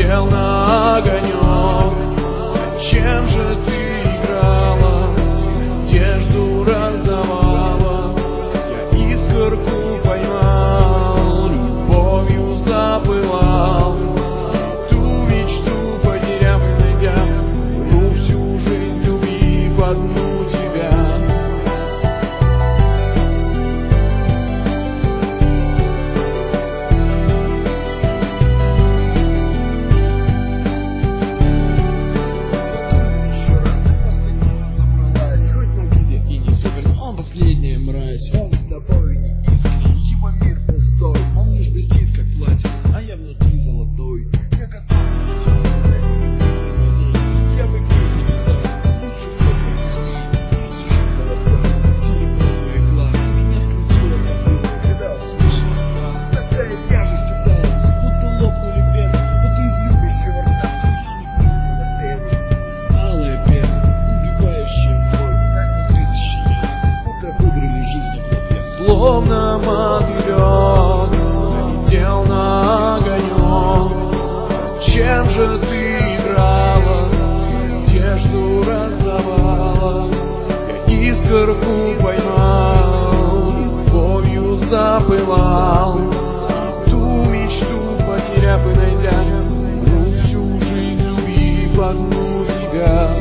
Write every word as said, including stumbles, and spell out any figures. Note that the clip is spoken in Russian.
Налетел на огонек. Чем же ты играла, одежду раздавала? Я искорку поймал, любовью запылал. Ту мечту потеряв и найдя, ну всю жизнь любив одну тебя. Последняя мразь, он с тобой не искренний, его мир пустой, он лишь блестит как платье, а я внутри золотой. Я готов все отдать, я бы песни писал, лучше всех всех людей, слышать голоса, серебро твоих глаз, меня скрутило как было, когда услышал фразу. Такая тяжесть упала, будто лопнули вены, будто из любящего рта, я не прыгнула пены. Алая пена, убивающая боль, так внутри защемило. Выдрали жизнь в лоб, я Словно мотылек залетел на огонек. Чем же ты играла, одежду раздавала? Я искорку поймал, любовью запылал. Ту мечту потеряв и найдя, ну всю жизнь любив одну тебя.